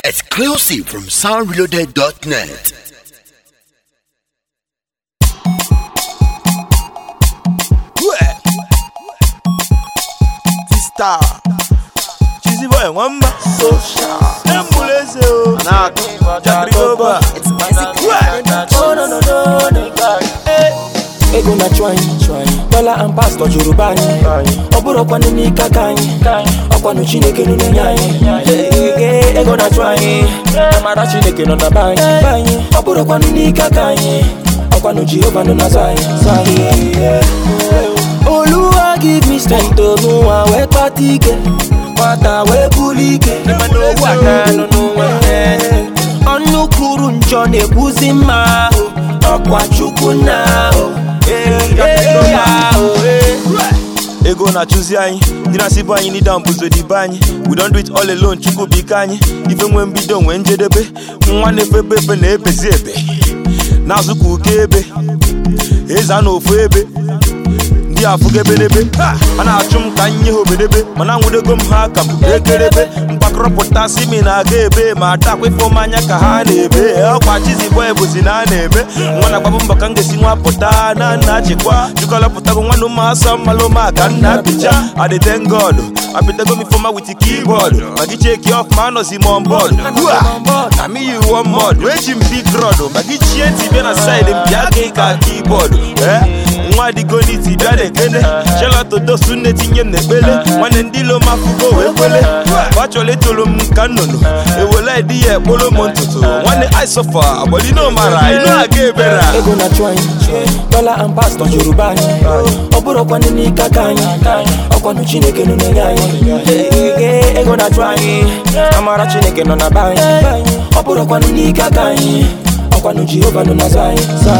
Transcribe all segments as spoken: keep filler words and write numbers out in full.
Exclusive from sound reloaded dot net. Star Cheesy boy, one man so sharp. Embuleze o na Jackie Goba. It's basic. Oh no no no no. Hey. Ego na chwany, dollar and pastor Jurubani. Oburo kwani ni kakany, okwanu Chineke no nyanye. Ego na chwany, amara Chineke no na bany. Oburo kwani ni kakany, okwanu Jehovah no na zai. Oluwa give me strength to know where patike, mata we bulike. Imano waka no no one. Onukuru njo nebuzima, okwa chukuna. Ego na choose anyị, dị na sibo anyị need am buzo di banye. We don't do it all alone, chukwu bika anyị. Even when we don't when njedebe, nwa na-efebe efe na ebezi ebe. Na-azụkwa uke ebe, eza na ofu ebe. Ndị afụgebelebe, a na-achụ m ka nye ha obedebe. Mana nwudego m ha ka m ekerebe. Mkpakọrọpụta si mi na-aga ebe, ma atakwa ifo mmanya ka ha na-ebe. Ọkwa Cheesy boy bụzi na na-eme. Nwa na-agbabụ mbọ ka m ga-esi nwa pụta na nna achịkwa. Jikọlọpụtago nwanụ ma asọ mmalụ ma ka nna apịcha. I dey thank God, apịtago m ifoma with the keyboard. Ma gị check off ma anọzi m on board. Na me you one mod, wee ji m big rod. Ma gị chie ntị bịa na side m bịa gị ka keyboard. Nwa digo n'iti bịa na-ekene. Shelato dosu na-etinye m n'ekpele. Nwanne ndị lo mafugo wee kwele. Bachọle tolo m ka nnụnụ. Ewele ịdị ya ekpolo m ntutu. Nwanne I suffer, agbali no mara, inu aga ebera. Ego na chwany, dollar and pastor Jurubani. Oburo kwani ni kakany, okwanu Chineke no nyanye. Ego na chwany, amara Chineke no na bany. Oburo kwani ni kakany, okwanu Jehovah no na zai.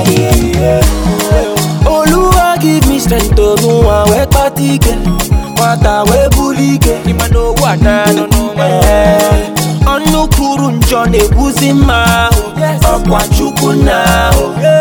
Oluwa give me strength to know where patike, mata we bulike. Imano wana no no man. Onukuru njo nebuzima, okwa chukuna.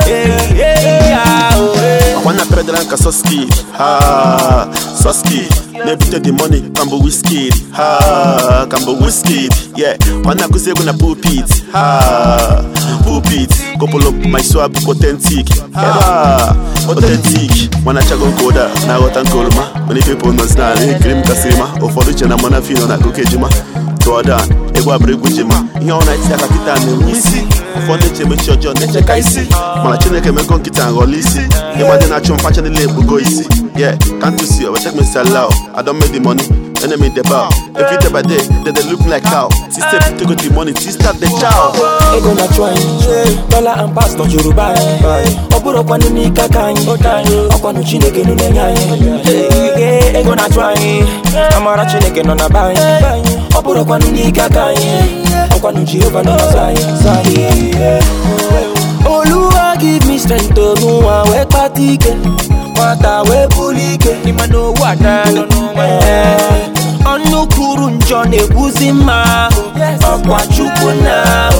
Wanna pedal like a soski, ha, soski. Nebite the money, kambo whiskey, ha, kambo whiskey, yeah. Wanna go say gonna pulpit, ha, pulpit. Couple up my swab authentic, ha, authentic. Wanna chago koda, na rotan kolma. Many people knows na grim kasima. Ofolu chena mona fino na kukejima. Toda, egwa bregujima. Ihe ona iti akakita ne wisi. Ofolu cheme chojo neche kaisi. Mala Chineke me kon kita ngolisi. Imade na chum facha ni lebu go isi. Yeah, can't you see? I check me sell out. I don't make the money, enemy the bow. If you day by day, then they look like cow. Sister to go the money, sister the chow. Ego na chwany, dollar and pastor Jurubani. Oburo kwani ni kakany, okwanu Chineke no nyanye. Ego na chwany, amara Chineke no na bany. Oburo kwani ni kakany, okwanu Jehovah no na zai. Oluwa give me strength to know where patike, mata we bulike. Imano wana no no man. Onukuru njo nebuzima, okwa chukuna.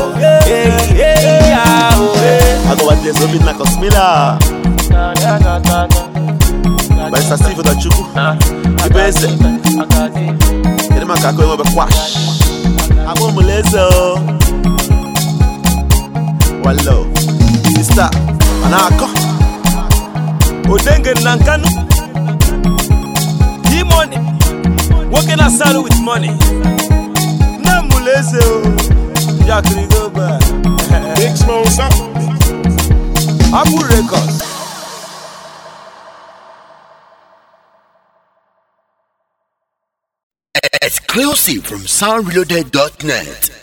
I go one day so bit like a smila. But it's a Steve da chuku. The best. Ele makako emo be kwash. Amo mulezo. Wallo. Sister, anako. Odenge nankanu. He money. Working a salary with money. Namuleze o. Jackie Goba. Big sponsor. Apple Records. Exclusive from sound reloaded dot net.